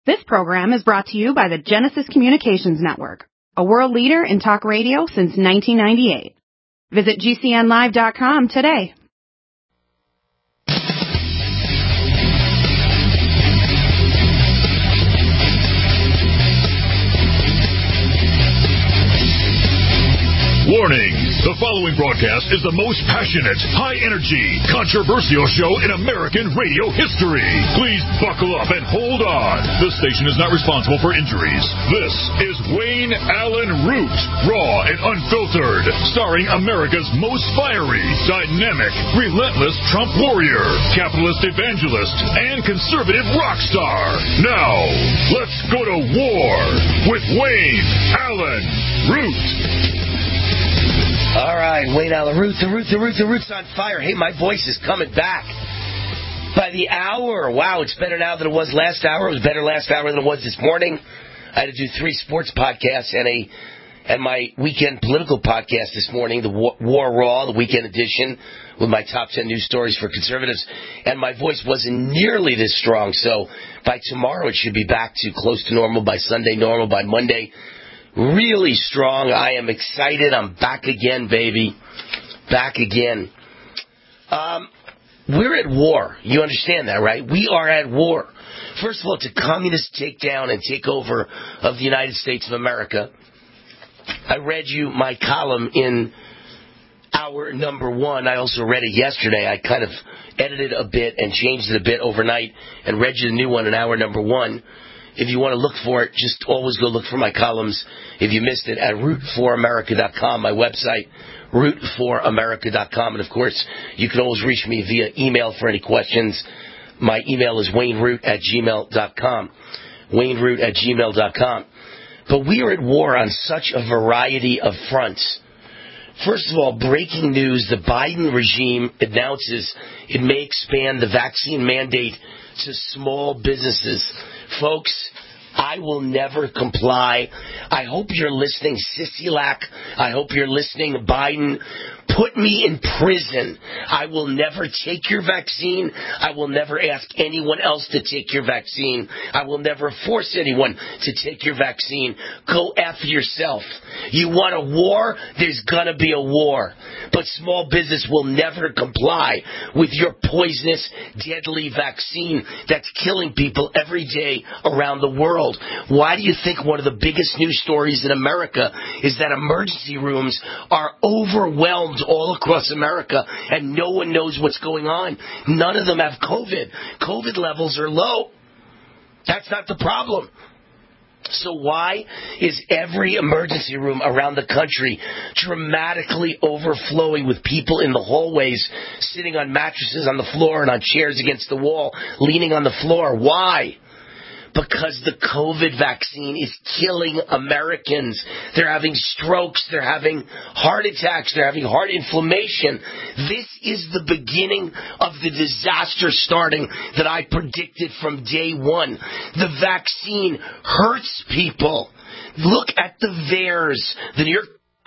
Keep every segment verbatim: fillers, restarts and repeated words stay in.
This program is brought to you by the Genesis Communications Network, a world leader in talk radio since nineteen ninety-eight. Visit G C N live dot com today. Warning! The following broadcast is the most passionate, high-energy, controversial show in American radio history. Please buckle up and hold on. The station is not responsible for injuries. This is Wayne Allyn Root, raw and unfiltered, starring America's most fiery, dynamic, relentless Trump warrior, capitalist evangelist, and conservative rock star. Now, let's go to war with Wayne Allyn Root. All right, Wayne Allyn Root, the Root, the Root, the Root's on fire. Hey, my voice is coming back by the hour. Wow, it's better now than it was last hour. It was better last hour than it was this morning. I had to do three sports podcasts and a and my weekend political podcast this morning, the War, War Raw, the weekend edition, with my top ten news stories for conservatives. And my voice wasn't nearly this strong, so by tomorrow it should be back to close to normal, by Sunday normal, by Monday really strong. I am excited. I'm back again, baby. Back again. Um, we're at war. You understand that, right? We are at war. First of all, it's a communist takedown and takeover of the United States of America. I read you my column in hour number one. I also read it yesterday. I kind of edited a bit and changed it a bit overnight and read you the new one in hour number one. If you want to look for it, just always go look for my columns, if you missed it, at root for america dot com, my website, root for america dot com. And, of course, you can always reach me via email for any questions. My email is wayneroot at gmail dot com, wayneroot at gmail dot com. But we are at war on such a variety of fronts. First of all, breaking news, the Biden regime announces it may expand the vaccine mandate to small businesses. Folks, I will never comply. I hope you're listening, Sisilak. I hope you're listening, Biden. Put me in prison. I will never take your vaccine. I will never ask anyone else to take your vaccine. I will never force anyone to take your vaccine. Go F yourself. You want a war? There's going to be a war. But small business will never comply with your poisonous, deadly vaccine that's killing people every day around the world. Why do you think one of the biggest news stories in America is that emergency rooms are overwhelmed all across America, and no one knows what's going on? None of them have COVID. COVID levels are low. That's not the problem. So why is every emergency room around the country dramatically overflowing with people in the hallways, sitting on mattresses on the floor and on chairs against the wall, leaning on the floor? Why? Because the COVID vaccine is killing Americans. They're having strokes. They're having heart attacks. They're having heart inflammation. This is the beginning of the disaster starting that I predicted from day one. The vaccine hurts people. Look at the V A E R S, the New York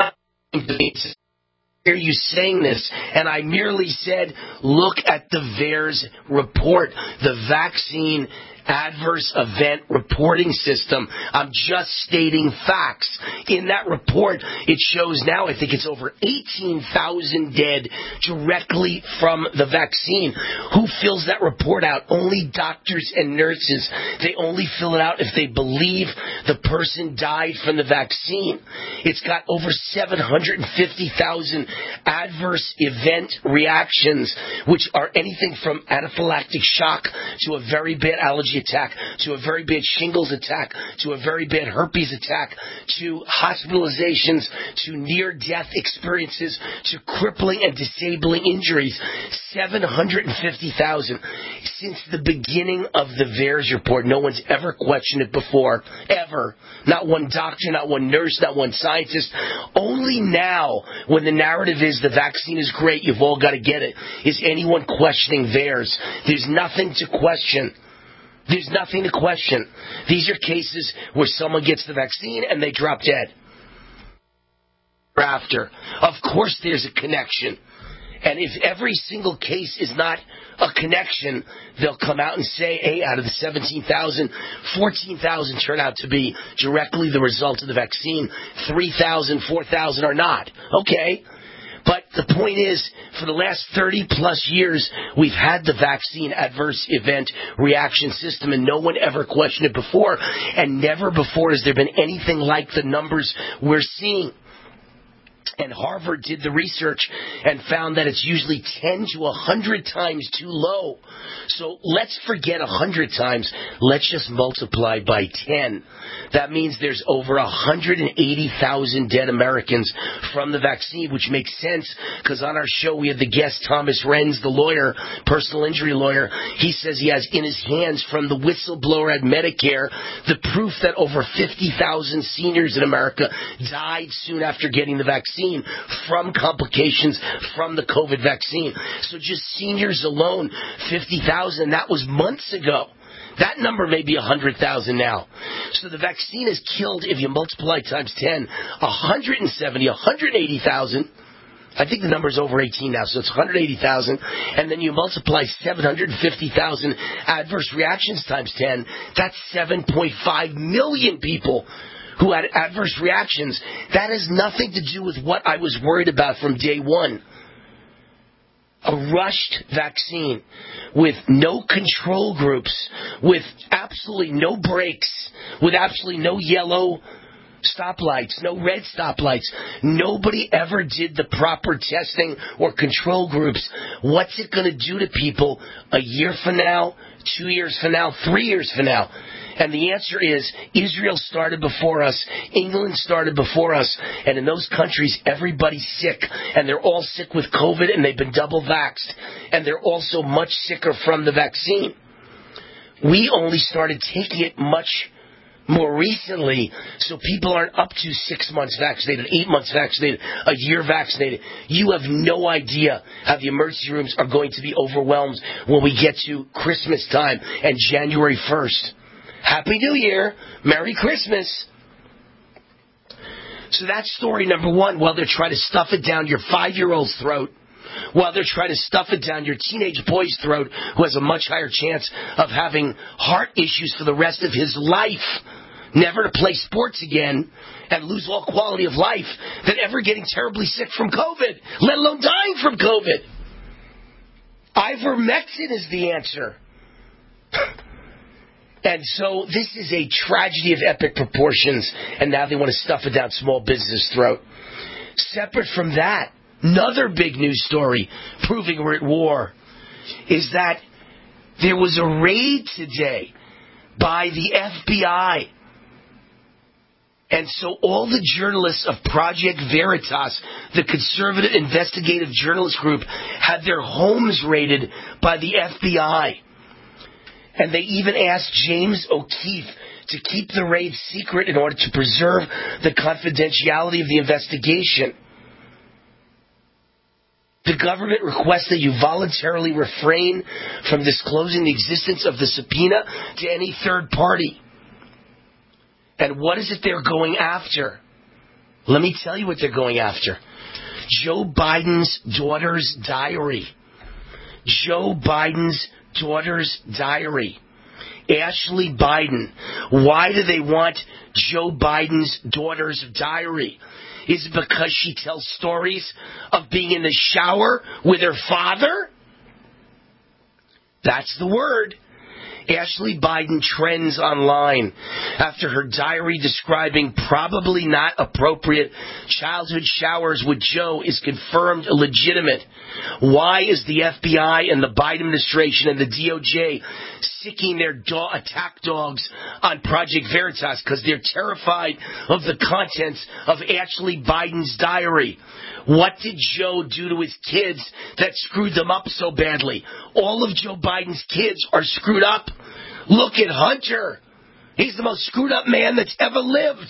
Times. Hear you saying this, and I merely said, look at the V A E R S report, the vaccine adverse event reporting system. I'm just stating facts. In that report, it shows now, I think it's over eighteen thousand dead directly from the vaccine. Who fills that report out? Only doctors and nurses. They only fill it out if they believe the person died from the vaccine. It's got over seven hundred fifty thousand adverse event reactions, which are anything from anaphylactic shock to a very bad allergy attack, to a very bad shingles attack, to a very bad herpes attack, to hospitalizations, to near-death experiences, to crippling and disabling injuries. seven hundred fifty thousand. Since the beginning of the V A E R S report, no one's ever questioned it before, ever. Not one doctor, not one nurse, not one scientist. Only now, when the narrative is the vaccine is great, you've all got to get it, is anyone questioning V A E R S. There's nothing to question. There's nothing to question. These are cases where someone gets the vaccine and they drop dead. After. Of course there's a connection. And if every single case is not a connection, they'll come out and say, hey, out of the seventeen thousand, fourteen thousand turn out to be directly the result of the vaccine. three thousand, four thousand are not. Okay. But the point is, for the last thirty plus years, we've had the vaccine adverse event reaction system, and no one ever questioned it before. And never before has there been anything like the numbers we're seeing. And Harvard did the research and found that it's usually ten to one hundred times too low. So let's forget one hundred times. Let's just multiply by ten. That means there's over one hundred eighty thousand dead Americans from the vaccine, which makes sense because on our show we had the guest Thomas Renz, the lawyer, personal injury lawyer. He says he has in his hands from the whistleblower at Medicare the proof that over fifty thousand seniors in America died soon after getting the vaccine from complications from the COVID vaccine. So just seniors alone, fifty thousand, that was months ago. That number may be one hundred thousand now. So the vaccine has killed, if you multiply times ten, one hundred seventy, one hundred eighty thousand. I think the number's over eighteen now, so it's one hundred eighty thousand. And then you multiply seven hundred fifty thousand adverse reactions times ten. That's seven point five million people who had adverse reactions. That has nothing to do with what I was worried about from day one. A rushed vaccine with no control groups, with absolutely no brakes, with absolutely no yellow stoplights, no red stoplights. Nobody ever did the proper testing or control groups. What's it going to do to people a year from now, two years from now, three years from now? And the answer is, Israel started before us, England started before us, and in those countries, everybody's sick, and they're all sick with COVID, and they've been double vaxxed, and they're also much sicker from the vaccine. We only started taking it much more recently, so people aren't up to six months vaccinated, eight months vaccinated, a year vaccinated. You have no idea how the emergency rooms are going to be overwhelmed when we get to Christmas time and January first. Happy New Year. Merry Christmas. So that's story number one. While they're trying to stuff it down your five-year-old's throat, while they're trying to stuff it down your teenage boy's throat, who has a much higher chance of having heart issues for the rest of his life, never to play sports again, and lose all quality of life, than ever getting terribly sick from COVID, let alone dying from COVID. Ivermectin is the answer. And so this is a tragedy of epic proportions, and now they want to stuff it down small business' throat. Separate from that, another big news story proving we're at war is that there was a raid today by the F B I. And so all the journalists of Project Veritas, the conservative investigative journalist group, had their homes raided by the F B I. And they even asked James O'Keefe to keep the raid secret in order to preserve the confidentiality of the investigation. The government requests that you voluntarily refrain from disclosing the existence of the subpoena to any third party. And what is it they're going after? Let me tell you what they're going after. Joe Biden's daughter's diary. Joe Biden's daughter's diary. Ashley Biden. Why do they want Joe Biden's daughter's diary? Is it because she tells stories of being in the shower with her father? That's the word. Ashley Biden trends online after her diary describing probably not appropriate childhood showers with Joe is confirmed illegitimate. Why is the F B I and the Biden administration and the D O J sicking their do- attack dogs on Project Veritas? Because they're terrified of the contents of Ashley Biden's diary. What did Joe do to his kids that screwed them up so badly? All of Joe Biden's kids are screwed up. Look at Hunter. He's the most screwed up man that's ever lived.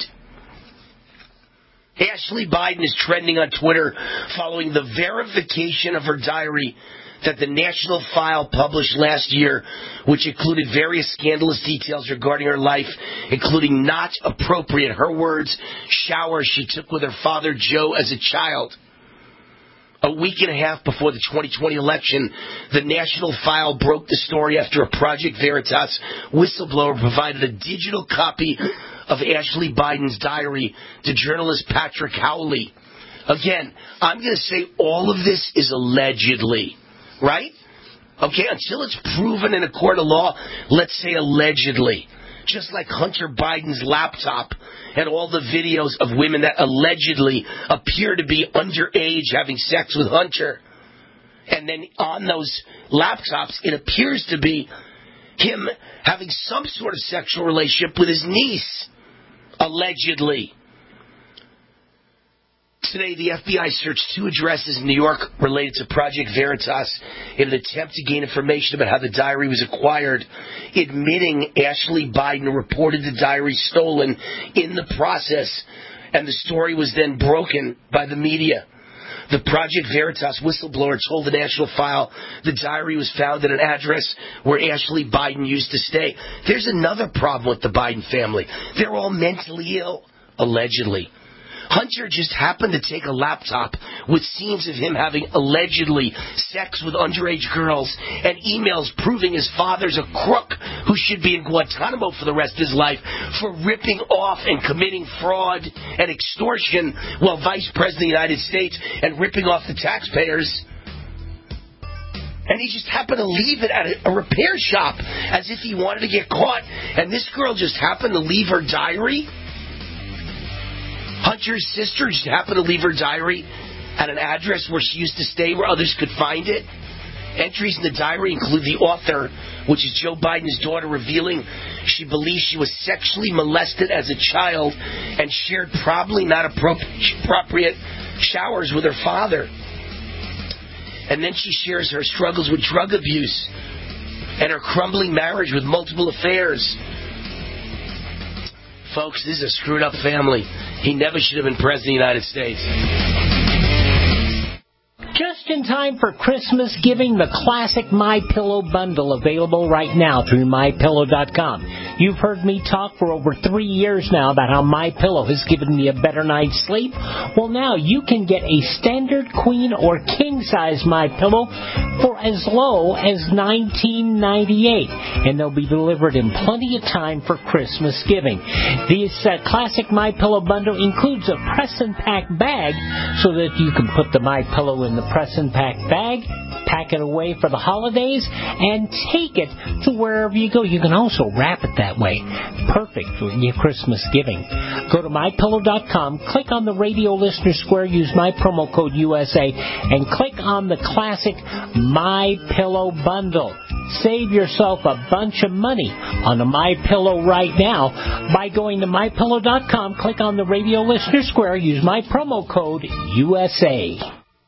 Ashley Biden is trending on Twitter following the verification of her diary that the National File published last year, which included various scandalous details regarding her life, including not appropriate, her words, showers she took with her father Joe as a child. A week and a half before the twenty twenty election, the National File broke the story after a Project Veritas whistleblower provided a digital copy of Ashley Biden's diary to journalist Patrick Howley. Again, I'm going to say all of this is allegedly, right? Okay, until it's proven in a court of law, let's say allegedly. Just like Hunter Biden's laptop and all the videos of women that allegedly appear to be underage having sex with Hunter. And then on those laptops, it appears to be him having some sort of sexual relationship with his niece. Allegedly. Today, the F B I searched two addresses in New York related to Project Veritas in an attempt to gain information about how the diary was acquired, admitting Ashley Biden reported the diary stolen in the process, and the story was then broken by the media. The Project Veritas whistleblower told the National File the diary was found at an address where Ashley Biden used to stay. There's another problem with the Biden family. They're all mentally ill, allegedly. Hunter just happened to take a laptop with scenes of him having allegedly sex with underage girls and emails proving his father's a crook who should be in Guantanamo for the rest of his life for ripping off and committing fraud and extortion while Vice President of the United States and ripping off the taxpayers. And he just happened to leave it at a, a repair shop as if he wanted to get caught. And this girl just happened to leave her diary. Hunter's sister just happened to leave her diary at an address where she used to stay where others could find it. Entries in the diary include the author, which is Joe Biden's daughter, revealing she believes she was sexually molested as a child and shared probably not appropriate showers with her father. And then she shares her struggles with drug abuse and her crumbling marriage with multiple affairs. Folks, this is a screwed up family. He never should have been president of the United States. Just in time for Christmas giving, the classic My Pillow bundle available right now through my pillow dot com. You've heard me talk for over three years now about how My Pillow has given me a better night's sleep. Well, now you can get a standard queen or king size My Pillow for as low as nineteen ninety-eight dollars, and they'll be delivered in plenty of time for Christmas giving. This uh, classic My Pillow bundle includes a press and pack bag so that you can put the My Pillow in the press and pack bag, pack it away for the holidays, and take it to wherever you go. You can also wrap it that way. Perfect for your Christmas giving. Go to my pillow dot com, click on the radio listener square, use my promo code U S A, and click on the classic My Pillow bundle. Save yourself a bunch of money on the My Pillow right now by going to my pillow dot com, click on the radio listener square, use my promo code U S A.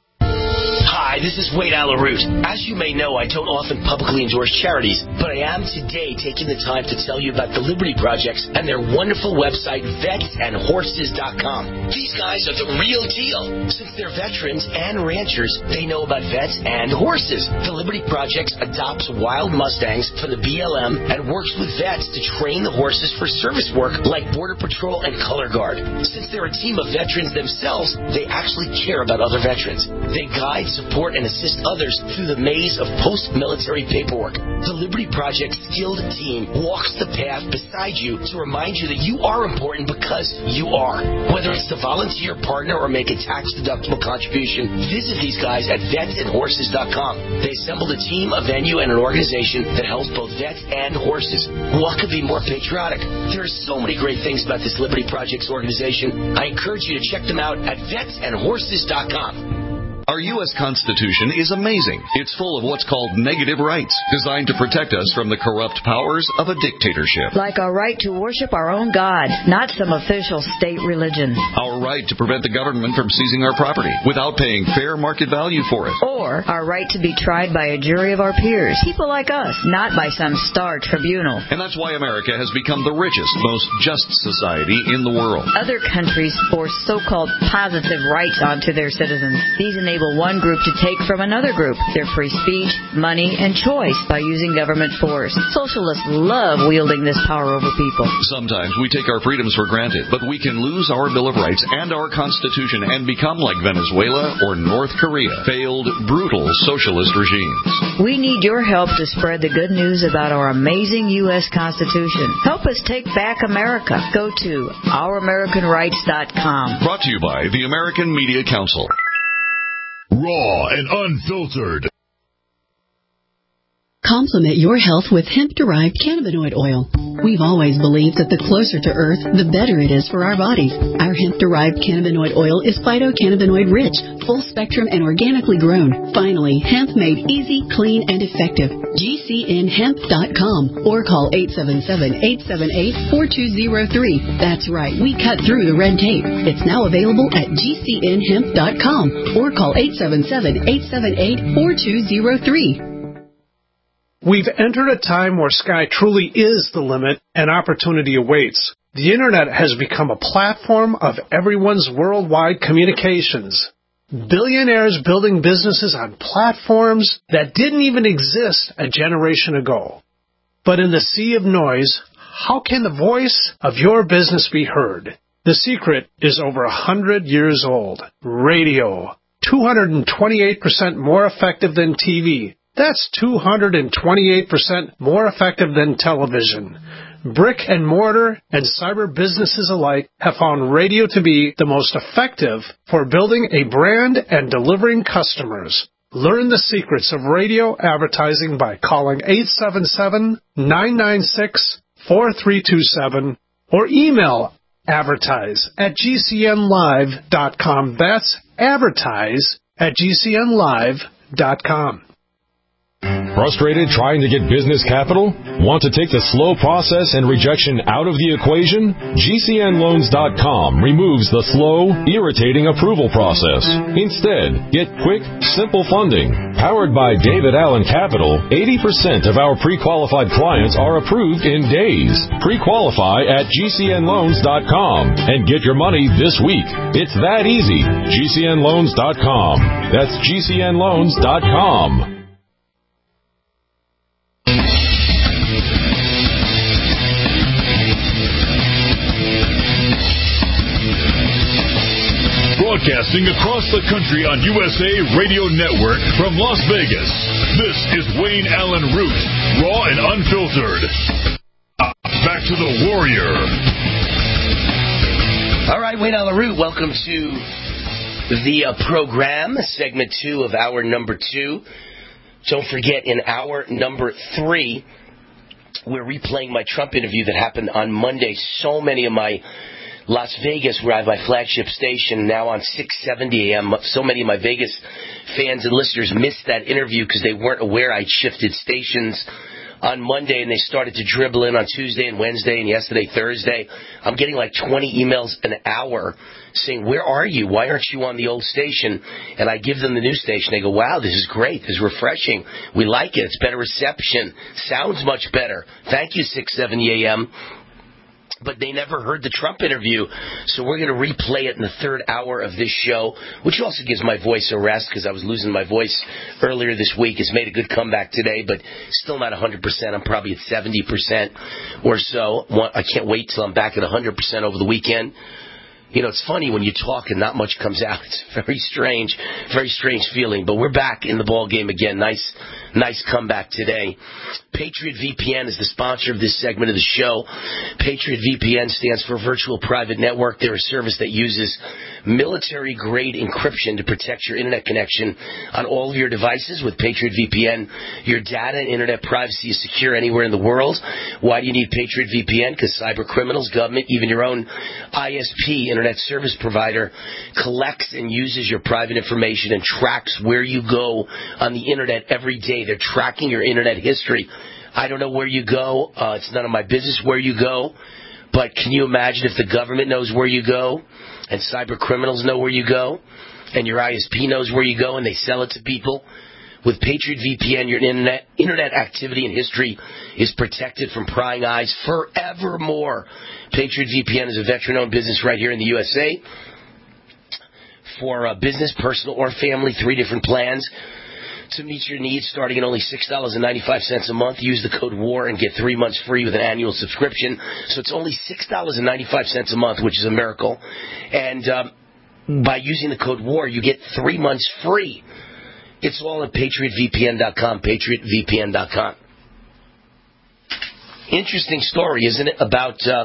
Hi, this is Wade Alaroot. As you may know, I don't often publicly endorse charities, but I am today taking the time to tell you about the Liberty Projects and their wonderful website, vets and horses dot com. These guys are the real deal. Since they're veterans and ranchers, they know about vets and horses. The Liberty Projects adopts wild Mustangs for the B L M and works with vets to train the horses for service work like Border Patrol and Color Guard. Since they're a team of veterans themselves, they actually care about other veterans. They guide, support, and assist others through the maze of post-military paperwork. The Liberty Project skilled team walks the path beside you to remind you that you are important because you are. Whether it's to volunteer, partner, or make a tax-deductible contribution, visit these guys at vets and horses dot com. They assembled a team, a venue, and an organization that helps both vets and horses. What could be more patriotic? There are so many great things about this Liberty Projects organization. I encourage you to check them out at vets and horses dot com. Our U S Constitution is amazing. It's full of what's called negative rights, designed to protect us from the corrupt powers of a dictatorship. Like our right to worship our own God, not some official state religion. Our right to prevent the government from seizing our property without paying fair market value for it. Or our right to be tried by a jury of our peers, people like us, not by some star tribunal. And that's why America has become the richest, most just society in the world. Other countries force so-called positive rights onto their citizens. These enable enable one group to take from another group their free speech, money, and choice by using government force. Socialists love wielding this power over people. Sometimes we take our freedoms for granted, but we can lose our Bill of Rights and our Constitution and become like Venezuela or North Korea, failed, brutal socialist regimes. We need your help to spread the good news about our amazing U S Constitution. Help us take back America. Go to our american rights dot com. Brought to you by the American Media Council. Raw and unfiltered. Complement your health with hemp-derived cannabinoid oil. We've always believed that the closer to Earth, the better it is for our bodies. Our hemp-derived cannabinoid oil is phytocannabinoid-rich, full-spectrum, and organically grown. Finally, hemp made easy, clean, and effective. G C N hemp dot com or call eight seven seven, eight seven eight, four two zero three. That's right, we cut through the red tape. It's now available at G C N hemp dot com or call eight seven seven, eight seven eight, four two zero three. We've entered a time where sky truly is the limit and opportunity awaits. The Internet has become a platform of everyone's worldwide communications. Billionaires building businesses on platforms that didn't even exist a generation ago. But in the sea of noise, how can the voice of your business be heard? The secret is over a hundred years old. Radio. two hundred twenty-eight percent more effective than T V. That's two hundred twenty-eight percent more effective than television. Brick and mortar and cyber businesses alike have found radio to be the most effective for building a brand and delivering customers. Learn the secrets of radio advertising by calling eight seven seven, nine nine six, four three two seven or email advertise at G C N live dot com. That's advertise at G C N live dot com. Frustrated trying to get business capital? Want to take the slow process and rejection out of the equation? G C N loans dot com removes the slow, irritating approval process. Instead, get quick, simple funding. Powered by David Allen Capital, eighty percent of our pre-qualified clients are approved in days. Pre-qualify at G C N loans dot com and get your money this week. It's that easy. G C N loans dot com. That's G C N loans dot com. Broadcasting across the country on U S A Radio Network from Las Vegas. This is Wayne Allen Root, raw and unfiltered. Uh, back to the Warrior. All right, Wayne Allen Root, welcome to the uh, program, segment two of hour number two. Don't forget, in hour number three, we're replaying my Trump interview that happened on Monday. So many of my Las Vegas, where I have my flagship station, now on six seventy A M. So many of my Vegas fans and listeners missed that interview because they weren't aware I'd shifted stations on Monday, and they started to dribble in on Tuesday and Wednesday and yesterday, Thursday. I'm getting like twenty emails an hour saying, where are you? Why aren't you on the old station? And I give them the new station. They go, wow, this is great. This is refreshing. We like it. It's better reception. Sounds much better. Thank you, six seventy A M. But they never heard the Trump interview, so we're going to replay it in the third hour of this show, which also gives my voice a rest because I was losing my voice earlier this week. It's made a good comeback today, but still not one hundred percent. I'm probably at seventy percent or so. I can't wait till I'm back at one hundred percent over the weekend. You know, it's funny when you talk and not much comes out. It's very strange, very strange feeling. But we're back in the ball game again. Nice, nice comeback today. Patriot V P N is the sponsor of this segment of the show. Patriot V P N stands for Virtual Private Network. They're a service that uses military-grade encryption to protect your internet connection on all of your devices. With Patriot V P N, your data and internet privacy is secure anywhere in the world. Why do you need Patriot V P N? Because cyber criminals, government, even your own I S P, internet service provider, collects and uses your private information and tracks where you go on the internet every day. They're tracking your internet history. I don't know where you go. Uh, it's none of my business where you go. But can you imagine if the government knows where you go and cyber criminals know where you go and your I S P knows where you go and they sell it to people? With Patriot V P N, your internet, internet activity and history is protected from prying eyes forevermore. Patriot V P N is a veteran-owned business right here in the U S A. for uh, business, personal, or family, three different plans to meet your needs, starting at only six dollars and ninety-five cents a month. Use the code WAR and get three months free with an annual subscription. So it's only six dollars and ninety-five cents a month, which is a miracle. And um, by using the code WAR, you get three months free. It's all at patriot v p n dot com, patriot v p n dot com. Interesting story, isn't it, about uh,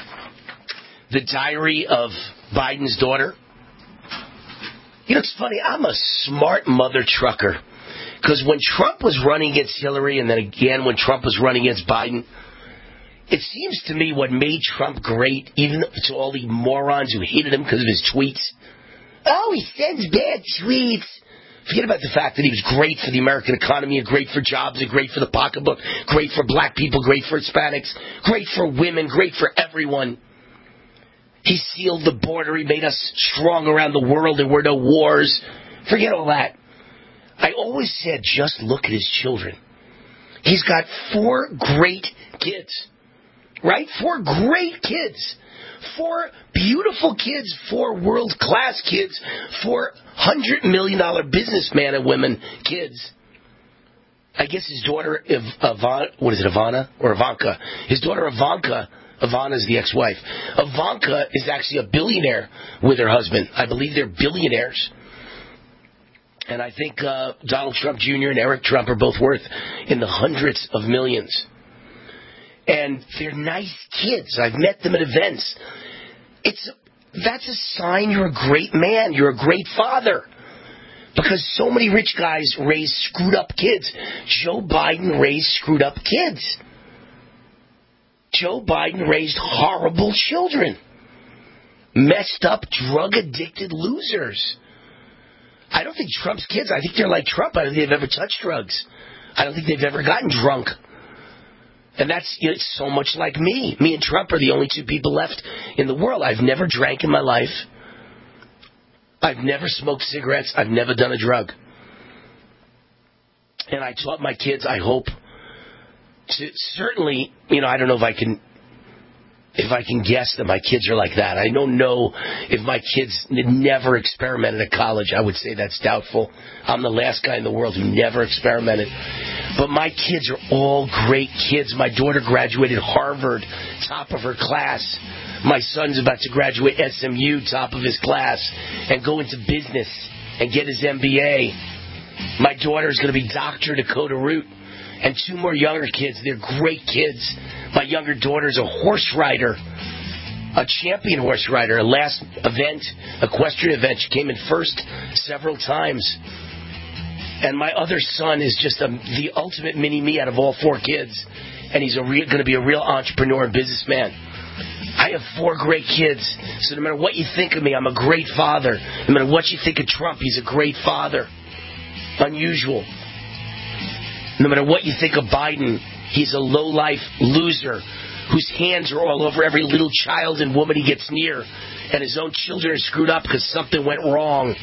the diary of Biden's daughter? You know, it's funny, I'm a smart mother trucker. Because when Trump was running against Hillary, and then again when Trump was running against Biden, it seems to me what made Trump great, even to all the morons who hated him because of his tweets. Oh, he sends bad tweets. Forget about the fact that he was great for the American economy, and great for jobs, and great for the pocketbook, great for black people, great for Hispanics, great for women, great for everyone. He sealed the border. He made us strong around the world. There were no wars. Forget all that. I always said, just look at his children. He's got four great kids, right? Four great kids. Four beautiful kids. Four world-class kids. Four one hundred million dollars businessman and women kids. I guess his daughter, Iv- Ivan, what is it, Ivana? Or Ivanka? His daughter, Ivanka, Ivana is the ex-wife. Ivanka is actually a billionaire with her husband. I believe they're billionaires. And I think uh, Donald Trump Junior and Eric Trump are both worth in the hundreds of millions. And they're nice kids. I've met them at events. It's that's a sign you're a great man. You're a great father. Because so many rich guys raise screwed up kids. Joe Biden raised screwed up kids. Joe Biden raised horrible children. Messed up, drug-addicted losers. I don't think Trump's kids, I think they're like Trump. I don't think they've ever touched drugs. I don't think they've ever gotten drunk. And that's, you know, it's so much like me. Me and Trump are the only two people left in the world. I've never drank in my life. I've never smoked cigarettes. I've never done a drug. And I taught my kids, I hope, to certainly, you know, I don't know if I can, if I can guess that my kids are like that. I don't know if my kids never experimented at college. I would say that's doubtful. I'm the last guy in the world who never experimented. But my kids are all great kids. My daughter graduated Harvard, top of her class. My son's about to graduate S M U, top of his class, and go into business and get his M B A. My daughter's going to be Doctor Dakota Root. And two more younger kids. They're great kids. My younger daughter's a horse rider, a champion horse rider. A last event, equestrian event, she came in first several times. And my other son is just a, the ultimate mini-me out of all four kids. And he's going to be a real entrepreneur and businessman. I have four great kids. So no matter what you think of me, I'm a great father. No matter what you think of Trump, he's a great father. Unusual. No matter what you think of Biden, he's a low-life loser whose hands are all over every little child and woman he gets near. And his own children are screwed up because something went wrong.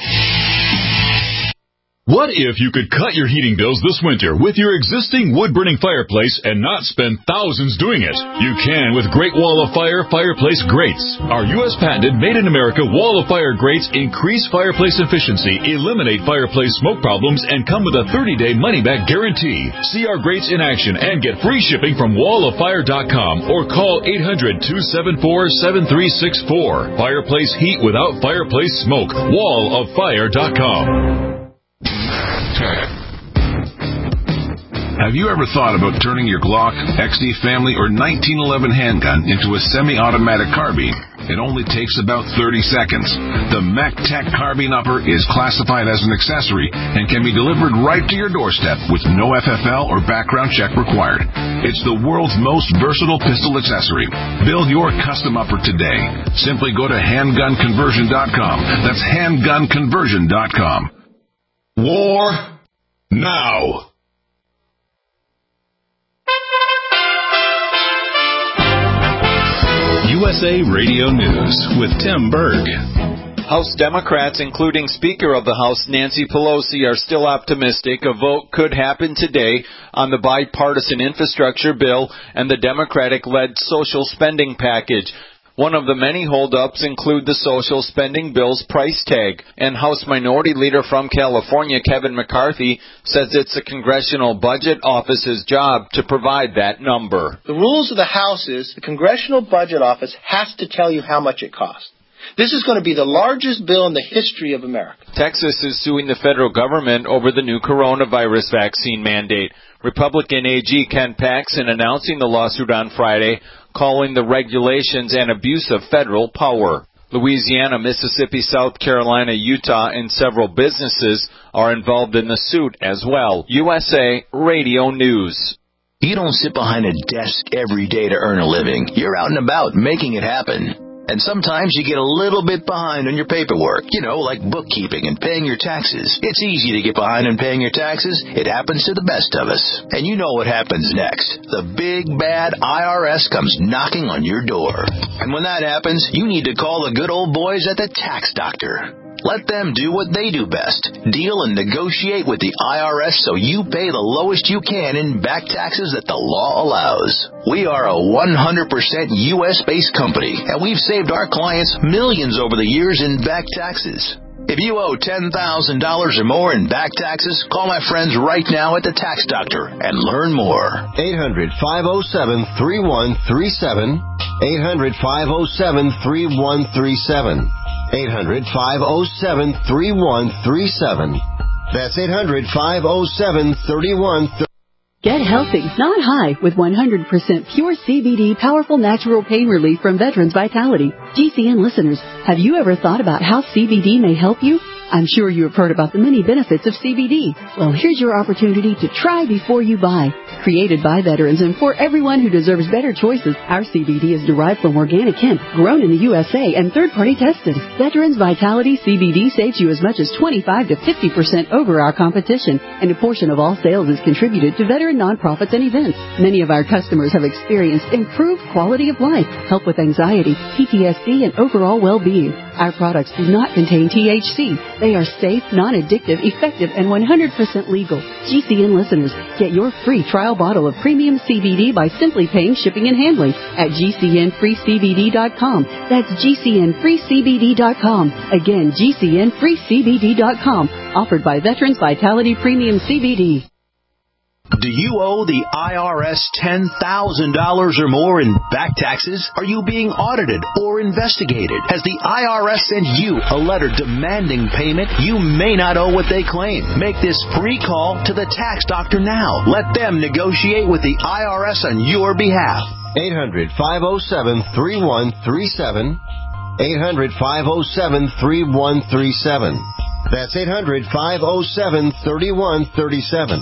What if you could cut your heating bills this winter with your existing wood-burning fireplace and not spend thousands doing it? You can with Great Wall of Fire Fireplace Grates. Our U S patented made-in-America Wall of Fire grates increase fireplace efficiency, eliminate fireplace smoke problems, and come with a thirty-day money-back guarantee. See our grates in action and get free shipping from wall of fire dot com or call eight hundred, two seven four, seven three six four. Fireplace heat without fireplace smoke. wall of fire dot com. Have you ever thought about turning your Glock, X D Family, or nineteen eleven handgun into a semi-automatic carbine? It only takes about thirty seconds. The MacTech Carbine Upper is classified as an accessory and can be delivered right to your doorstep with no F F L or background check required. It's the world's most versatile pistol accessory. Build your custom upper today. Simply go to handgun conversion dot com. That's handgun conversion dot com. War now. U S A Radio News with Tim Berg. House Democrats, including Speaker of the House Nancy Pelosi, are still optimistic a vote could happen today on the bipartisan infrastructure bill and the Democratic-led social spending package. One of the many holdups include the social spending bill's price tag, and House Minority Leader from California, Kevin McCarthy, says it's the Congressional Budget Office's job to provide that number. The rules of the House is the Congressional Budget Office has to tell you how much it costs. This is going to be the largest bill in the history of America. Texas is suing the federal government over the new coronavirus vaccine mandate. Republican A G Ken Paxton announcing the lawsuit on Friday, calling the regulations an abuse of federal power. Louisiana, Mississippi, South Carolina, Utah, and several businesses are involved in the suit as well. U S A Radio News. You don't sit behind a desk every day to earn a living. You're out and about making it happen. And sometimes you get a little bit behind on your paperwork, you know, like bookkeeping and paying your taxes. It's easy to get behind on paying your taxes. It happens to the best of us. And you know what happens next. The big, bad I R S comes knocking on your door. And when that happens, you need to call the good old boys at the Tax Doctor. Let them do what they do best. Deal and negotiate with the I R S so you pay the lowest you can in back taxes that the law allows. We are a one hundred percent U S-based company, and we've saved our clients millions over the years in back taxes. If you owe ten thousand dollars or more in back taxes, call my friends right now at the Tax Doctor and learn more. eight hundred, five oh seven, three one three seven. eight hundred, five oh seven, three one three seven. eight hundred, five oh seven, three one three seven. That's eight hundred, five oh seven, three one three seven. Get healthy, not high, with one hundred percent pure C B D powerful natural pain relief from Veterans Vitality. G C N listeners, have you ever thought about how C B D may help you? I'm sure you have heard about the many benefits of C B D. Well, here's your opportunity to try before you buy. Created by veterans and for everyone who deserves better choices, our C B D is derived from organic hemp, grown in the U S A and third-party tested. Veterans Vitality C B D saves you as much as twenty-five to fifty percent over our competition, and a portion of all sales is contributed to veteran nonprofits and events. Many of our customers have experienced improved quality of life, help with anxiety, P T S D, and overall well-being. Our products do not contain T H C. They are safe, non-addictive, effective, and one hundred percent legal. G C N listeners, get your free trial bottle of premium C B D by simply paying shipping and handling at G C N free C B D dot com. That's G C N free C B D dot com. Again, G C N free C B D dot com. Offered by Veterans Vitality Premium C B D. Do you owe the I R S ten thousand dollars or more in back taxes? Are you being audited or investigated? Has the I R S sent you a letter demanding payment? You may not owe what they claim. Make this free call to the Tax Doctor now. Let them negotiate with the I R S on your behalf. eight hundred, five oh seven, three one three seven. eight hundred, five oh seven, three one three seven. That's eight hundred, five oh seven, three one three seven.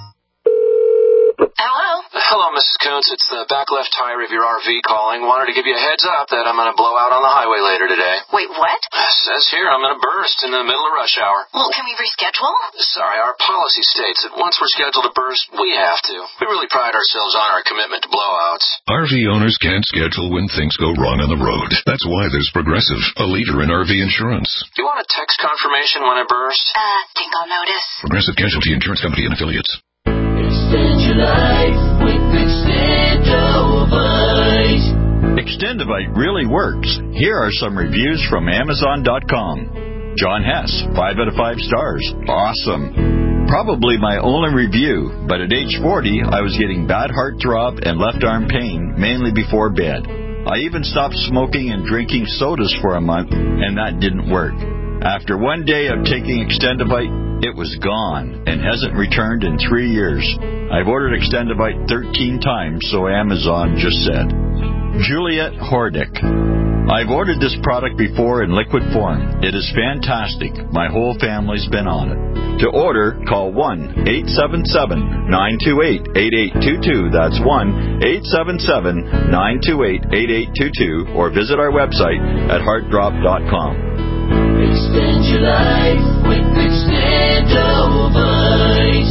Hello? Hello, Missus Kuntz. It's the back left tire of your R V calling. Wanted to give you a heads up that I'm going to blow out on the highway later today. Wait, what? It says here I'm going to burst in the middle of rush hour. Well, can we reschedule? Sorry, our policy states that once we're scheduled to burst, we have to. We really pride ourselves on our commitment to blowouts. R V owners can't schedule when things go wrong on the road. That's why there's Progressive, a leader in R V insurance. Do you want a text confirmation when it bursts? Uh, think I'll notice. Progressive Casualty Insurance Company and Affiliates. Extend your life with Extendovite. Extendovite really works. Here are some reviews from Amazon dot com. John Hess, five out of five stars. Awesome. Probably my only review, but at age forty, I was getting bad heart throb and left arm pain, mainly before bed. I even stopped smoking and drinking sodas for a month, and that didn't work. After one day of taking Extendovite, it was gone and hasn't returned in three years. I've ordered Extendovite thirteen times, so Amazon just said. Juliet Hordick. I've ordered this product before in liquid form. It is fantastic. My whole family's been on it. To order, call one eight seven seven, nine two eight, eight eight two two. That's one eight seven seven, nine two eight, eight eight two two, or visit our website at heart drop dot com. Extend your life with Extendovite.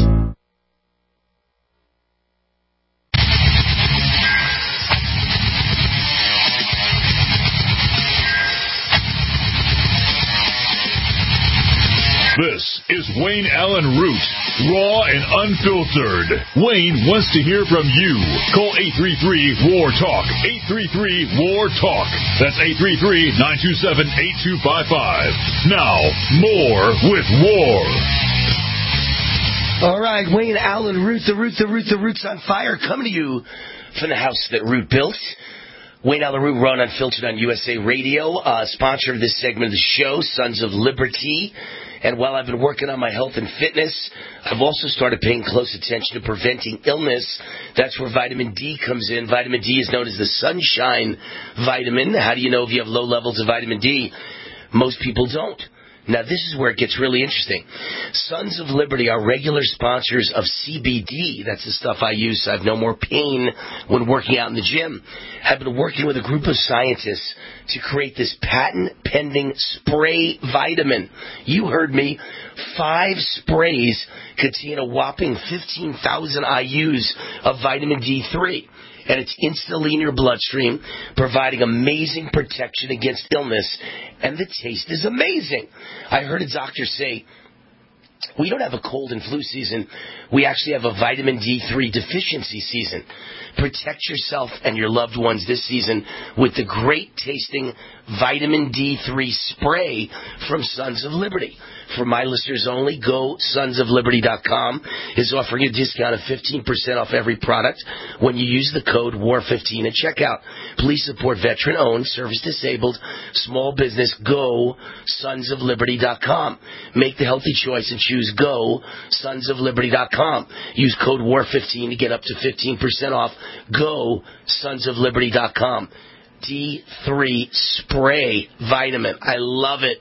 This is Wayne Allen Root, raw and unfiltered. Wayne wants to hear from you. Call eight three three, W A R, TALK. eight three three, W A R, TALK. That's eight three three, nine two seven, eight two five five. Now, more with War. All right, Wayne Allen, Root, the Root, the Root, the Root's on fire, coming to you from the house that Root built. Wayne Allen Root, Raw and Unfiltered on U S A Radio, uh, sponsor of this segment of the show, Sons of Liberty. And while I've been working on my health and fitness, I've also started paying close attention to preventing illness. That's where vitamin D comes in. Vitamin D is known as the sunshine vitamin. How do you know if you have low levels of vitamin D? Most people don't. Now, this is where it gets really interesting. Sons of Liberty are regular sponsors of C B D. That's the stuff I use so I have no more pain when working out in the gym. I've been working with a group of scientists to create this patent-pending spray vitamin. You heard me. Five sprays contain a whopping fifteen thousand I U's of vitamin D three. And it's instantly in your bloodstream, providing amazing protection against illness. And the taste is amazing. I heard a doctor say, we don't have a cold and flu season. We actually have a vitamin D three deficiency season. Protect yourself and your loved ones this season with the great-tasting vitamin D three spray from Sons of Liberty. For my listeners only, go sons of liberty dot com is offering a discount of fifteen percent off every product when you use the code W A R fifteen at checkout. Please support veteran-owned, service-disabled, small business. Go sons of liberty dot com. Make the healthy choice and choose go sons of liberty dot com. Use code W A R fifteen to get up to fifteen percent off. Go sons of liberty dot com. D three spray vitamin. I love it.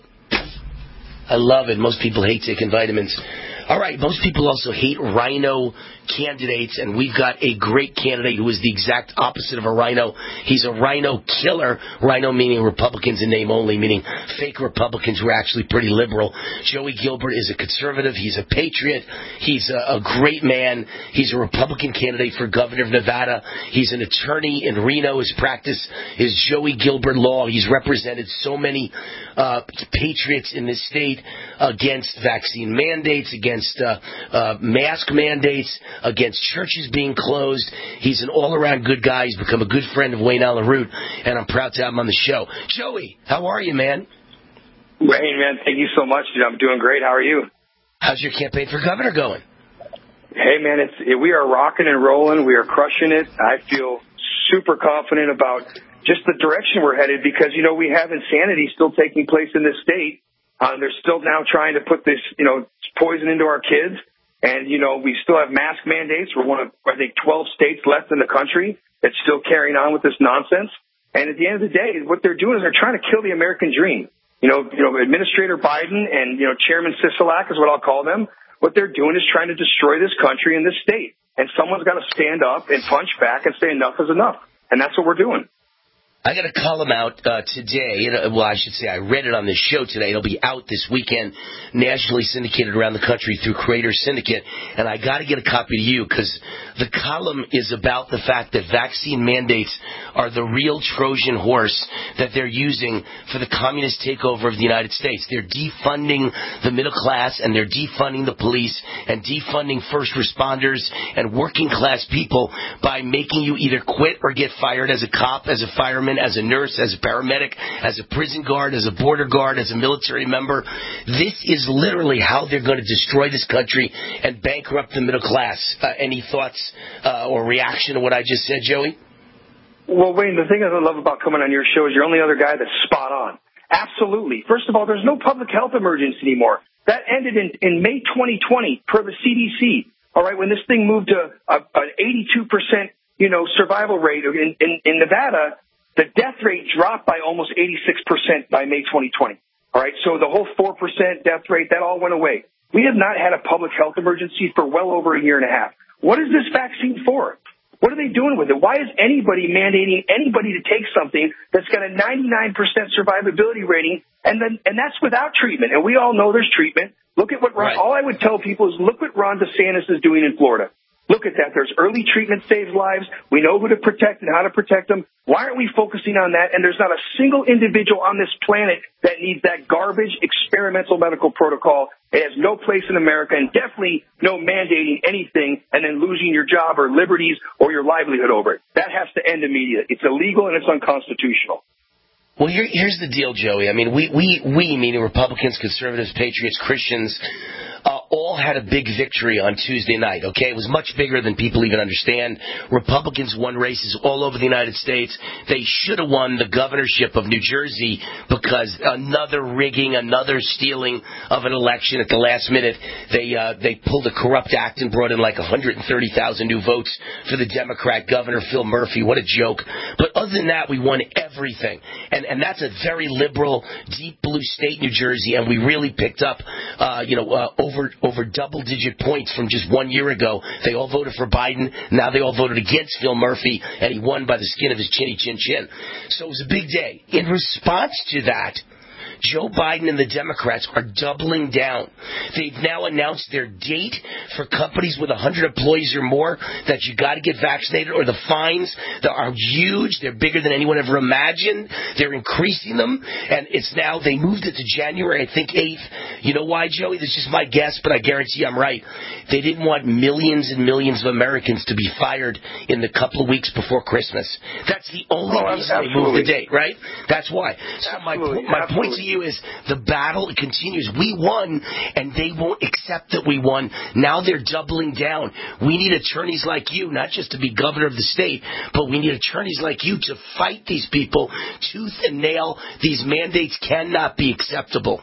I love it. Most people hate taking vitamins. All right, most people also hate rhino candidates, and we've got a great candidate who is the exact opposite of a rhino. He's a rhino killer. Rhino meaning Republicans in name only, meaning fake Republicans who are actually pretty liberal. Joey Gilbert is a conservative. He's a patriot. He's a, a great man. He's a Republican candidate for governor of Nevada. He's an attorney in Reno. His practice is Joey Gilbert Law. He's represented so many uh, patriots in this state against vaccine mandates, against uh, uh, mask mandates, against churches being closed. He's an all-around good guy. He's become a good friend of Wayne Allen Root, and I'm proud to have him on the show. Joey, how are you, man? Wayne, man, thank you so much. I'm doing great. How are you? How's your campaign for governor going? Hey, man, it's it, we are rocking and rolling. We are crushing it. I feel super confident about just the direction we're headed because, you know, we have insanity still taking place in this state. Uh, they're still now trying to put this, you know, poison into our kids. And, you know, we still have mask mandates. We're one of, I think, twelve states left in the country that's still carrying on with this nonsense. And at the end of the day, what they're doing is they're trying to kill the American dream. You know, you know, Administrator Biden and, you know, Chairman Sisolak is what I'll call them. What they're doing is trying to destroy this country and this state. And someone's got to stand up and punch back and say enough is enough. And that's what we're doing. I got a column out uh, today. Well, I should say I read it on this show today. It'll be out this weekend, nationally syndicated around the country through Creator Syndicate. And I got to get a copy to you because the column is about the fact that vaccine mandates are the real Trojan horse that they're using for the communist takeover of the United States. They're defunding the middle class, and they're defunding the police, and defunding first responders and working class people by making you either quit or get fired as a cop, as a fireman, as a nurse, as a paramedic, as a prison guard, as a border guard, as a military member. This is literally how they're going to destroy this country and bankrupt the middle class. Uh, any thoughts uh, or reaction to what I just said, Joey? Well, Wayne, the thing I love about coming on your show is you're only other guy that's spot on. Absolutely. First of all, there's no public health emergency anymore. That ended in, in May twenty twenty per the C D C. All right, when this thing moved to a, an eighty-two percent, you know, survival rate in, in, in Nevada, the death rate dropped by almost eighty-six percent by May twenty twenty. All right, so the whole four percent death rate, that all went away. We have not had a public health emergency for well over a year and a half. What is this vaccine for? What are they doing with it? Why is anybody mandating anybody to take something that's got a ninety-nine percent survivability rating, and then and that's without treatment? And we all know there's treatment. Look at what Ron, right. All I would tell people is look what Ron DeSantis is doing in Florida. Look at that. There's early treatment saves lives. We know who to protect and how to protect them. Why aren't we focusing on that? And there's not a single individual on this planet that needs that garbage experimental medical protocol. It has no place in America, and definitely no mandating anything and then losing your job or liberties or your livelihood over it. That has to end immediately. It's illegal and it's unconstitutional. Well, here, here's the deal, Joey. I mean, we, we, we, meaning Republicans, conservatives, patriots, Christians, uh, all had a big victory on Tuesday night, okay? It was much bigger than people even understand. Republicans won races all over the United States. They should have won the governorship of New Jersey because another rigging, another stealing of an election at the last minute. They, uh, they pulled a corrupt act and brought in like one hundred thirty thousand new votes for the Democrat governor, Phil Murphy. What a joke. But other than that, we won everything. And, and that's a very liberal, deep blue state, New Jersey, and we really picked up, uh, you know, uh, over over double-digit points from just one year ago. They all voted for Biden. Now they all voted against Phil Murphy, and he won by the skin of his chinny chin chin. So it was a big day. In response to that, Joe Biden and the Democrats are doubling down. They've now announced their date for companies with one hundred employees or more that you got to get vaccinated, or the fines that are huge. They're bigger than anyone ever imagined. They're increasing them, and it's now, they moved it to January, I think, eighth. You know why, Joey? This is just my guess, but I guarantee I'm right. They didn't want millions and millions of Americans to be fired in the couple of weeks before Christmas. That's the only oh, reason absolutely. They moved the date, right? That's why. So my, my point to you is the battle continues. We won, and they won't accept that we won. Now they're doubling down. We need attorneys like you, not just to be governor of the state, but we need attorneys like you to fight these people tooth and nail. These mandates cannot be acceptable.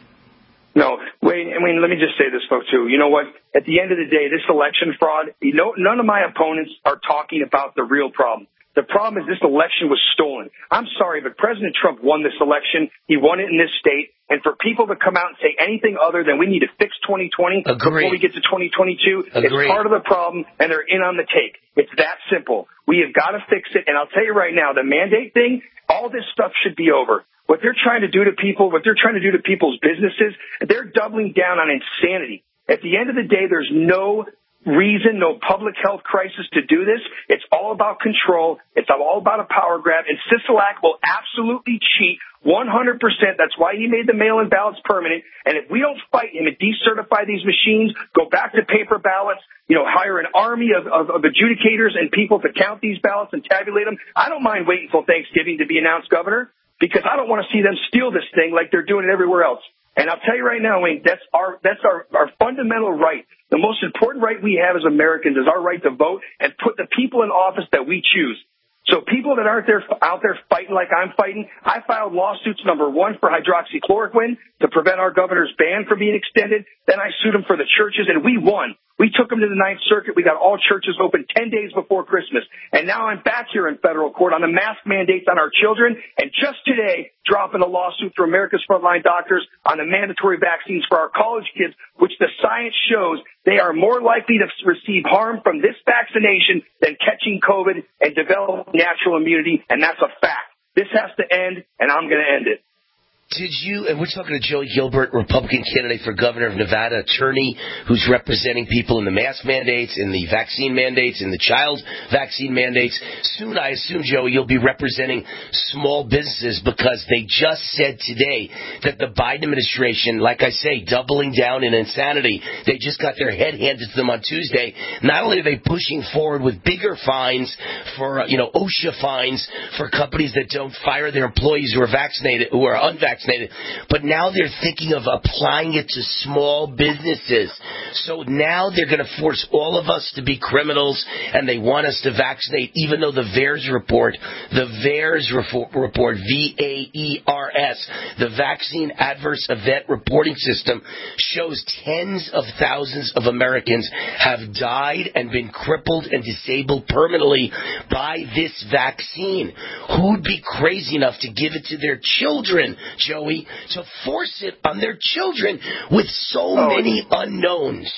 No, wait, I mean, let me just say this, folks, too. You know what? At the end of the day, this election fraud, you know, none of my opponents are talking about the real problem. The problem is this election was stolen. I'm sorry, but President Trump won this election. He won it in this state. And for people to come out and say anything other than we need to fix twenty twenty Agreed. Before we get to twenty twenty-two, Agreed. It's part of the problem, and they're in on the take. It's that simple. We have got to fix it. And I'll tell you right now, the mandate thing, all this stuff should be over. What they're trying to do to people, what they're trying to do to people's businesses, they're doubling down on insanity. At the end of the day, there's no reason, no public health crisis to do this. It's all about control. It's all about a power grab. And Sisolak will absolutely cheat one hundred percent. That's why he made the mail-in ballots permanent. And if we don't fight him and decertify these machines, go back to paper ballots, you know, hire an army of, of, of adjudicators and people to count these ballots and tabulate them, I don't mind waiting till Thanksgiving to be announced governor, because I don't want to see them steal this thing like they're doing it everywhere else. And I'll tell you right now, Wayne, that's our that's our, our fundamental right. The most important right we have as Americans is our right to vote and put the people in office that we choose. So people that aren't there out there fighting like I'm fighting, I filed lawsuits, number one, for hydroxychloroquine to prevent our governor's ban from being extended. Then I sued them for the churches, and we won. We took them to the Ninth Circuit. We got all churches open ten days before Christmas. And now I'm back here in federal court on the mask mandates on our children. And just today, dropping a lawsuit for America's Frontline Doctors on the mandatory vaccines for our college kids, which the science shows they are more likely to receive harm from this vaccination than catching COVID and develop natural immunity. And that's a fact. This has to end, and I'm going to end it. Did you, and we're talking to Joey Gilbert, Republican candidate for governor of Nevada, attorney who's representing people in the mask mandates, in the vaccine mandates, in the child vaccine mandates. Soon, I assume, Joey, you'll be representing small businesses, because they just said today that the Biden administration, like I say, doubling down in insanity. They just got their head handed to them on Tuesday. Not only are they pushing forward with bigger fines for, you know, OSHA fines for companies that don't fire their employees who are vaccinated, who are unvaccinated, but now they're thinking of applying it to small businesses. So now they're going to force all of us to be criminals, and they want us to vaccinate, even though the VAERS report, the VAERS report, V A E R S, the Vaccine Adverse Event Reporting System, shows tens of thousands of Americans have died and been crippled and disabled permanently by this vaccine. Who'd be crazy enough to give it to their children, Joey, to force it on their children with so oh, many unknowns?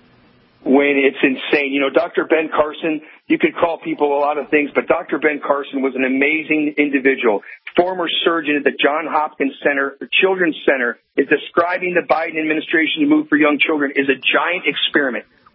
Wayne, it's insane. You know, Doctor Ben Carson, you could call people a lot of things, but Doctor Ben Carson was an amazing individual. Former surgeon at the Johns Hopkins Center, the Children's Center, is describing the Biden administration's move for young children is a giant experiment.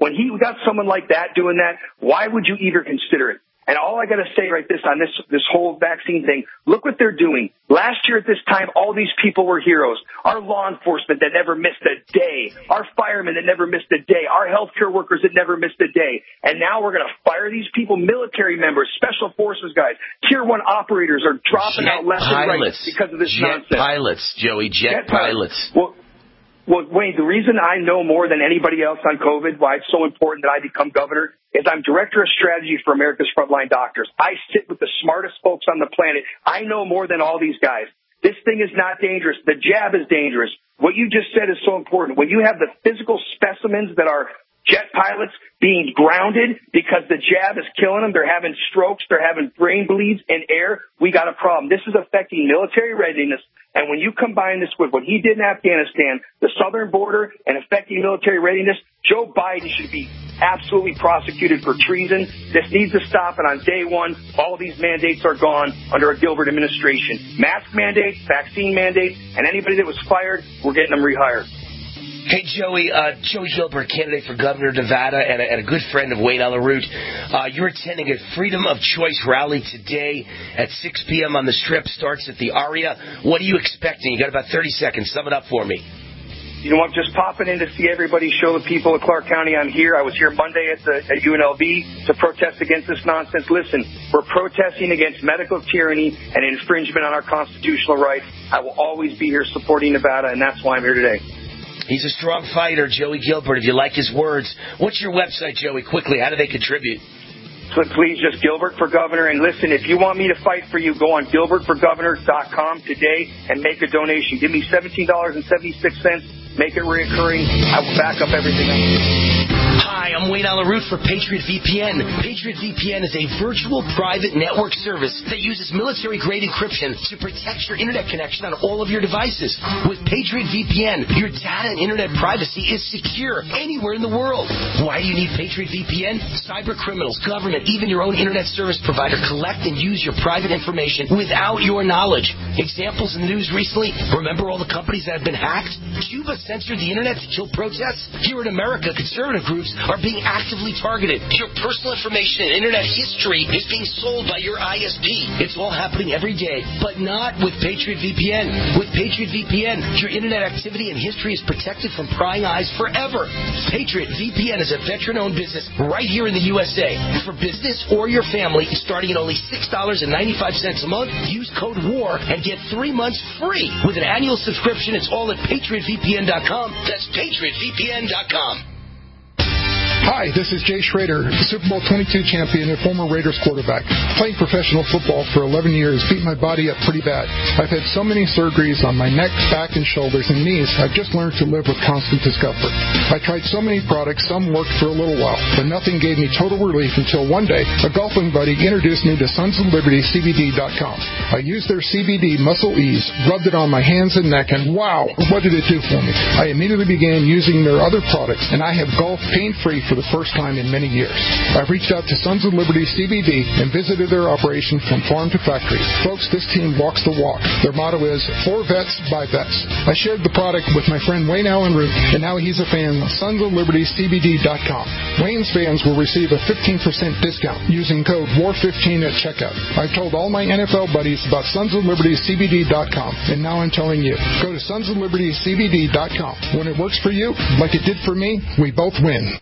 When he got someone like that doing that, why would you even consider it? And all I got to say right this on this this whole vaccine thing, look what they're doing. Last year at this time, all these people were heroes. Our law enforcement that never missed a day. Our firemen that never missed a day. Our healthcare workers that never missed a day. And now we're going to fire these people, military members, special forces guys, tier one operators are dropping jet out left and right pilots. because of this jet nonsense. pilots, Joey, jet, Jet pilots. pilots. Well, Well, Wayne, the reason I know more than anybody else on COVID, why it's so important that I become governor, is I'm director of strategy for America's Frontline Doctors. I sit with the smartest folks on the planet. I know more than all these guys. This thing is not dangerous. The jab is dangerous. What you just said is so important. When you have the physical specimens that are jet pilots being grounded because the jab is killing them, they're having strokes, they're having brain bleeds in air, we got a problem. This is affecting military readiness. And when you combine this with what he did in Afghanistan, the southern border, and affecting military readiness, Joe Biden should be absolutely prosecuted for treason. This needs to stop, and on day one, all of these mandates are gone under a Gilbert administration. Mask mandates, vaccine mandates, and anybody that was fired, we're getting them rehired. Hey, Joey, uh, Joey Gilbert, candidate for governor of Nevada and a, and a good friend of Wayne Allyn Root. Uh, you're attending a Freedom of Choice rally today at six p.m. on the Strip. Starts at the Aria. What are you expecting? You got about thirty seconds. Sum it up for me. You know what? Just popping in to see everybody, show the people of Clark County I'm here. I was here Monday at the at U N L V to protest against this nonsense. Listen, we're protesting against medical tyranny and infringement on our constitutional rights. I will always be here supporting Nevada, and that's why I'm here today. He's a strong fighter, Joey Gilbert, if you like his words. What's your website, Joey? Quickly, how do they contribute? Please, just Gilbert for Governor. And listen, if you want me to fight for you, go on Gilbert for Governor dot com today and make a donation. Give me seventeen dollars and seventy-six cents. Make it reoccurring. I will back up everything else. Hi, I'm Wayne Allyn Root for Patriot V P N. Patriot V P N is a virtual private network service that uses military-grade encryption to protect your internet connection on all of your devices. With Patriot V P N, your data and internet privacy is secure anywhere in the world. Why do you need Patriot V P N? Cyber criminals, government, even your own internet service provider collect and use your private information without your knowledge. Examples in the news recently, remember all the companies that have been hacked? Cuba censored the internet to kill protests. Here in America, conservative groups are being actively targeted. Your personal information and internet history is being sold by your I S P. It's all happening every day, but not with Patriot V P N. With Patriot V P N, your internet activity and history is protected from prying eyes forever. Patriot V P N is a veteran-owned business right here in the U S A. For business or your family, starting at only six dollars and ninety-five cents a month, use code WAR and get three months free. With an annual subscription, it's all at patriot v p n dot com. That's patriot v p n dot com. Hi, this is Jay Schrader, Super Bowl twenty-two champion and former Raiders quarterback. Playing professional football for eleven years beat my body up pretty bad. I've had so many surgeries on my neck, back, and shoulders and knees, I've just learned to live with constant discomfort. I tried so many products, some worked for a little while, but nothing gave me total relief until one day a golfing buddy introduced me to Sons of Liberty C B D dot com. I used their C B D Muscle Ease, rubbed it on my hands and neck, and wow, what did it do for me? I immediately began using their other products, and I have golfed pain-free for the first time in many years. I've reached out to Sons of Liberty C B D and visited their operation from farm to factory. Folks, this team walks the walk. Their motto is, for vets, by vets. I shared the product with my friend Wayne Allyn Root, and now he's a fan of Sons of Liberty C B D dot com. Wayne's fans will receive a fifteen percent discount using code W A R fifteen at checkout. I've told all my N F L buddies about Sons of Liberty C B D dot com, and now I'm telling you. Go to Sons of Liberty C B D dot com. When it works for you, like it did for me, we both win.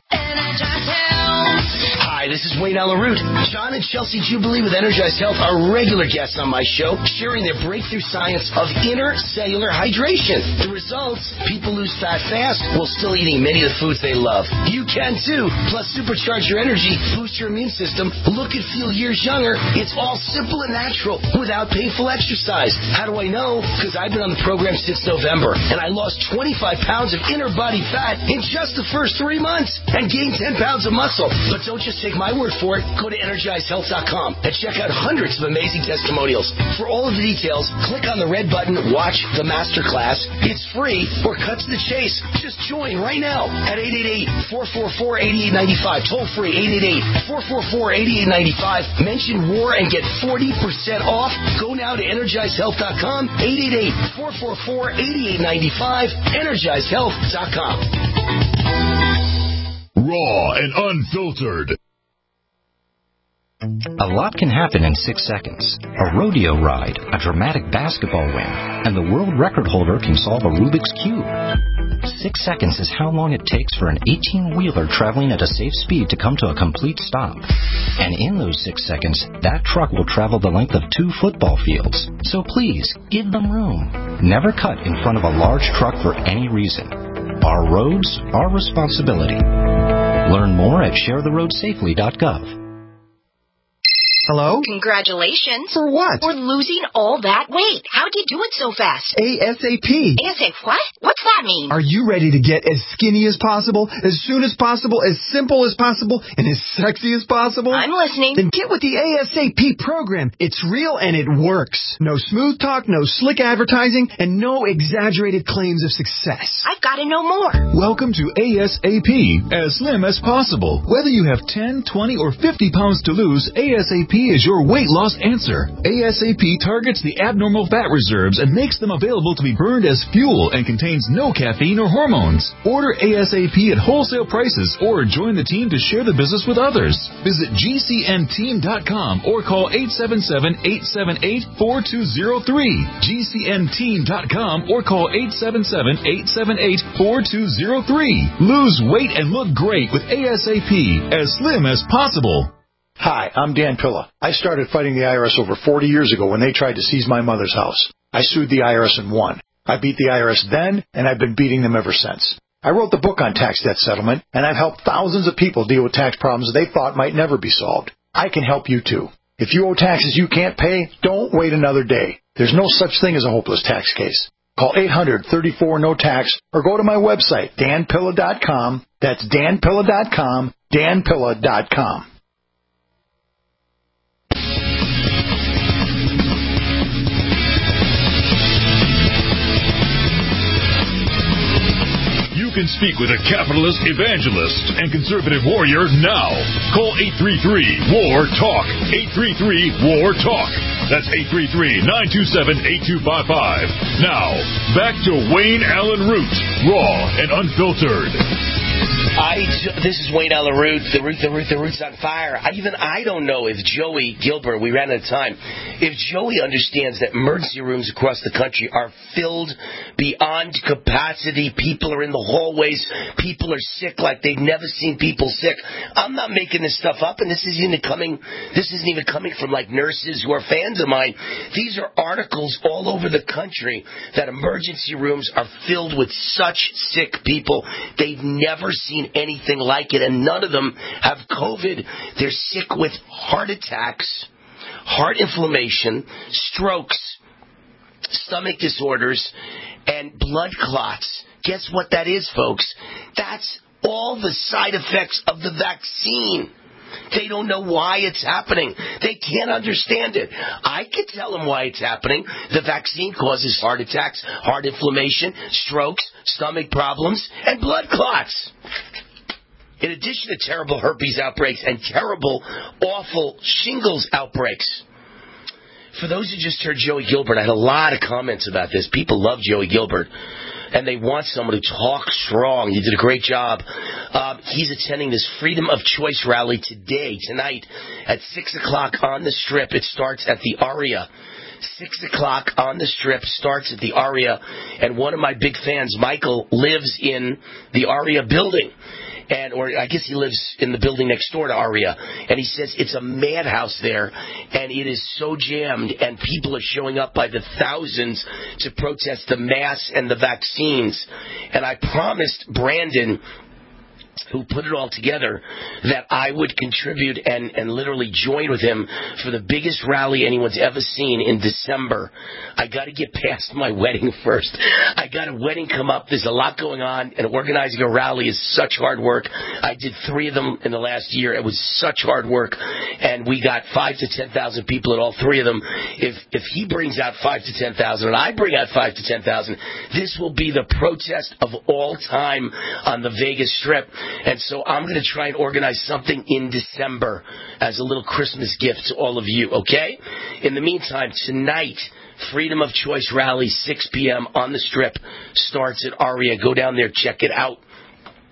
Hi, this is Wayne Allyn Root. John and Chelsea Jubilee with Energized Health are regular guests on my show, sharing their breakthrough science of intercellular hydration. The results, people lose fat fast while still eating many of the foods they love. You can too. Plus, supercharge your energy, boost your immune system, look and feel years younger. It's all simple and natural without painful exercise. How do I know? Because I've been on the program since November, and I lost twenty-five pounds of inner body fat in just the first three months and gained ten pounds of muscle. But don't just take my word for it. Go to energized health dot com and check out hundreds of amazing testimonials. For all of the details, click on the red button, watch the masterclass. It's free, or cut to the chase. Just join right now at eight eight eight, four four four, eight eight nine five. Toll free, eight eight eight, four four four, eight eight nine five. Mention WAR and get forty percent off. Go now to energized health dot com, eight eight eight, four four four, eight eight nine five, energized health dot com. raw and unfiltered. A lot can happen in six seconds. A rodeo ride, a dramatic basketball win, and the world record holder can solve a Rubik's Cube. Six seconds is how long it takes for an eighteen-wheeler traveling at a safe speed to come to a complete stop. And in those six seconds, that truck will travel the length of two football fields. So please, give them room. Never cut in front of a large truck for any reason. Our roads, our responsibility. Learn more at share the road safely dot gov. Hello? Congratulations. For what? For losing all that weight. How'd you do it so fast? ASAP. ASAP what? What's that mean? Are you ready to get as skinny as possible, as soon as possible, as simple as possible, and as sexy as possible? I'm listening. Then get with the ASAP program. It's real and it works. No smooth talk, no slick advertising, and no exaggerated claims of success. I've got to know more. Welcome to ASAP, as slim as possible. Whether you have ten, twenty, or fifty pounds to lose, ASAP is your weight loss answer. ASAP targets the abnormal fat reserves and makes them available to be burned as fuel and contains no caffeine or hormones. Order ASAP at wholesale prices or join the team to share the business with others. Visit G C N team dot com or call eight seven seven, eight seven eight, four two zero three. G C N team dot com or call eight seven seven, eight seven eight, four two zero three. Lose weight and look great with ASAP, as slim as possible. Hi, I'm Dan Pilla. I started fighting the I R S over forty years ago when they tried to seize my mother's house. I sued the I R S and won. I beat the I R S then, and I've been beating them ever since. I wrote the book on tax debt settlement, and I've helped thousands of people deal with tax problems they thought might never be solved. I can help you too. If you owe taxes you can't pay, don't wait another day. There's no such thing as a hopeless tax case. Call eight hundred, thirty-four, no tax or go to my website, dan pilla dot com. That's dan pilla dot com, dan pilla dot com. You can speak with a capitalist evangelist and conservative warrior now. Call eight three three, W A R, TALK. eight three three, W A R, TALK. That's eight three three, nine two seven, eight two five five. Now, back to Wayne Allen Root, raw and unfiltered. I, this is Wayne Allen Root, the Root, the Root, the Root's on fire. I, even I don't know if Joey Gilbert, we ran out of time, if Joey understands that emergency rooms across the country are filled beyond capacity. People are in the hallways. People are sick like they've never seen people sick. I'm not making this stuff up, and this isn't even coming, this isn't even coming from like nurses who are fans of mine. These are articles all over the country that emergency rooms are filled with such sick people. They've never seen anything like it, and none of them have COVID. They're sick with heart attacks, heart inflammation, strokes, stomach disorders, and blood clots. Guess what that is, folks? That's all the side effects of the vaccine. They don't know why it's happening. They can't understand it. I can tell them why it's happening. The vaccine causes heart attacks, heart inflammation, strokes, stomach problems, and blood clots. In addition to terrible herpes outbreaks and terrible, awful shingles outbreaks. For those who just heard Joey Gilbert, I had a lot of comments about this. People love Joey Gilbert, and they want someone who talks strong. You did a great job. Um, he's attending this Freedom of Choice rally today, tonight, at six o'clock on the Strip. It starts at the Aria. six o'clock on the Strip, starts at the Aria, and one of my big fans, Michael, lives in the Aria building. And, or I guess he lives in the building next door to Aria. And he says it's a madhouse there, and it is so jammed, and people are showing up by the thousands to protest the masks and the vaccines. And I promised Brandon, who put it all together, that I would contribute and, and literally join with him for the biggest rally anyone's ever seen in December. I got to get past my wedding first. I got a wedding come up. There's a lot going on, and organizing a rally is such hard work. I did three of them in the last year. It was such hard work, and we got five to ten thousand people at all three of them. If if he brings out five to ten thousand, and I bring out five to ten thousand, this will be the protest of all time on the Vegas Strip. And so I'm going to try and organize something in December as a little Christmas gift to all of you, okay? In the meantime, tonight, Freedom of Choice Rally, six p.m. on the Strip, starts at Aria. Go down there, check it out.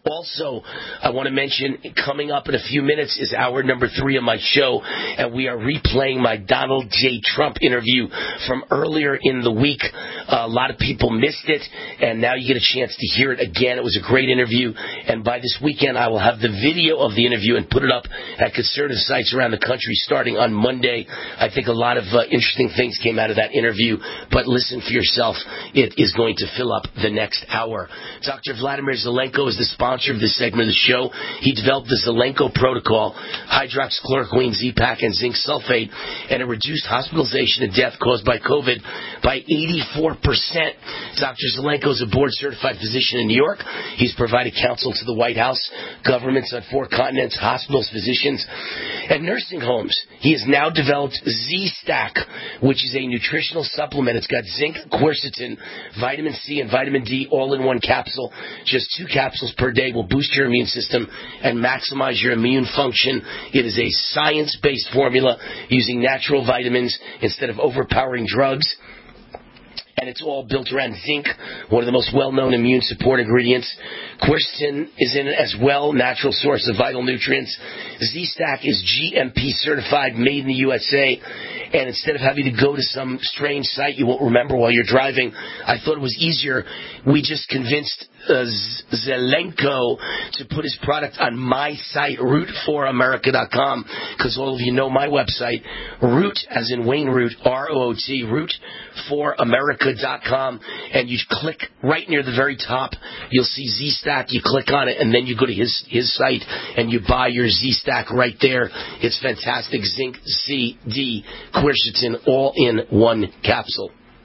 Also, I want to mention, coming up in a few minutes is hour number three of my show, and we are replaying my Donald J. Trump interview from earlier in the week. Uh, a lot of people missed it, and now you get a chance to hear it again. It was a great interview, and by this weekend I will have the video of the interview and put it up at conservative sites around the country starting on Monday. I think a lot of uh, interesting things came out of that interview, but listen for yourself. It is going to fill up the next hour. Doctor Vladimir Zelenko is the sponsor of this segment of the show. He developed the Zelenko protocol, hydroxychloroquine, Z-Pak, and zinc sulfate, and it reduced hospitalization and death caused by COVID by eighty-four percent. Doctor Zelenko is a board-certified physician in New York. He's provided counsel to the White House, governments on four continents, hospitals, physicians, and nursing homes. He has now developed Z-Stack, which is a nutritional supplement. It's got zinc, quercetin, vitamin C, and vitamin D all in one capsule. Just two capsules per day will boost your immune system and maximize your immune function. It is a science-based formula using natural vitamins instead of overpowering drugs. And it's all built around zinc, one of the most well-known immune support ingredients. Quercetin is in it as well, natural source of vital nutrients. Z-Stack is G M P certified, made in the U S A. And instead of having to go to some strange site you won't remember while you're driving, I thought it was easier. We just convinced uh, Zelenko to put his product on my site, root for america dot com, because all of you know my website, Root, as in Wayne Root, R O O T, root for america dot com, and you click right near the very top. You'll see Z-Stack. You click on it, and then you go to his his site, and you buy your Z-Stack right there. It's fantastic. Zinc, C, D, quercetin, all in one capsule.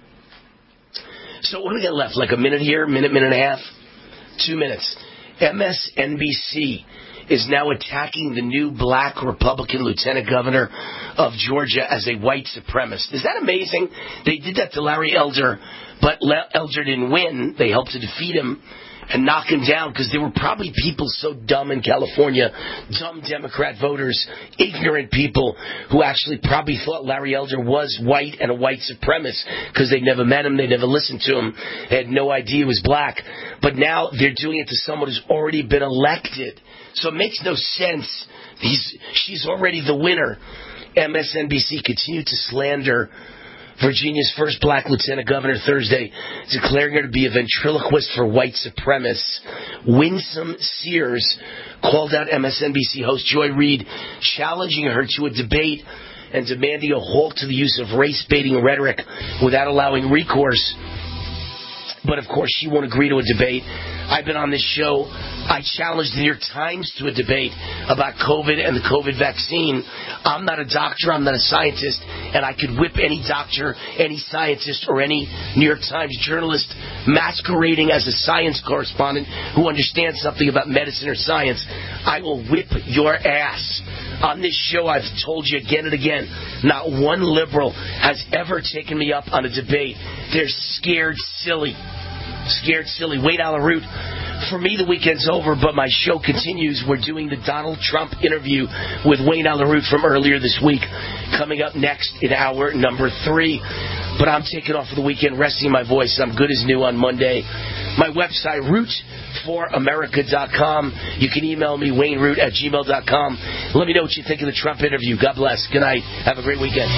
So what do we got left? Like a minute here, minute, minute and a half? Two minutes. M S N B C is now attacking the new black Republican lieutenant governor of Georgia as a white supremacist. Is that amazing? They did that to Larry Elder, but Elder didn't win. They helped to defeat him and knock him down because there were probably people so dumb in California, dumb Democrat voters, ignorant people who actually probably thought Larry Elder was white and a white supremacist because they'd never met him, they never listened to him, they had no idea he was black. But now they're doing it to someone who's already been elected. So it makes no sense. He's, she's already the winner. M S N B C continued to slander Virginia's first black lieutenant governor Thursday, declaring her to be a ventriloquist for white supremacists. Winsome Sears called out M S N B C host Joy Reid, challenging her to a debate and demanding a halt to the use of race-baiting rhetoric without allowing recourse. But, of course, she won't agree to a debate. I've been on this show. I challenged the New York Times to a debate about COVID and the COVID vaccine. I'm not a doctor. I'm not a scientist. And I could whip any doctor, any scientist, or any New York Times journalist masquerading as a science correspondent who understands something about medicine or science. I will whip your ass. On this show, I've told you again and again, not one liberal has ever taken me up on a debate. They're scared silly. Scared silly. Wayne Allyn Root. For me, the weekend's over, but my show continues. We're doing the Donald Trump interview with Wayne Allyn Root from earlier this week, coming up next in hour number three. But I'm taking off for the weekend, resting my voice. I'm good as new on Monday. My website, root for america dot com. You can email me, wayne root at gmail dot com. Let me know what you think of the Trump interview. God bless. Good night. Have a great weekend.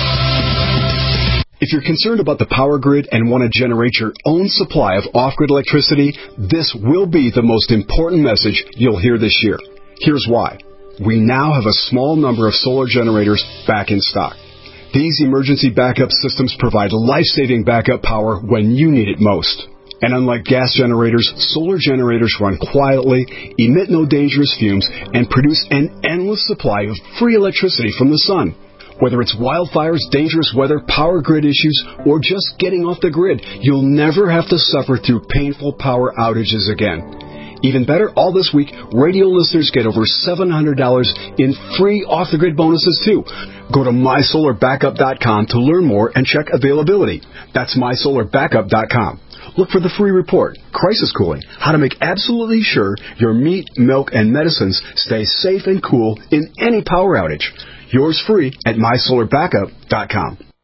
If you're concerned about the power grid and want to generate your own supply of off-grid electricity, this will be the most important message you'll hear this year. Here's why. We now have a small number of solar generators back in stock. These emergency backup systems provide life-saving backup power when you need it most. And unlike gas generators, solar generators run quietly, emit no dangerous fumes, and produce an endless supply of free electricity from the sun. Whether it's wildfires, dangerous weather, power grid issues, or just getting off the grid, you'll never have to suffer through painful power outages again. Even better, all this week, radio listeners get over seven hundred dollars in free off-the-grid bonuses, too. Go to my solar backup dot com to learn more and check availability. That's my solar backup dot com. Look for the free report, Crisis Cooling, how to make absolutely sure your meat, milk, and medicines stay safe and cool in any power outage. Yours free at my solar backup dot com.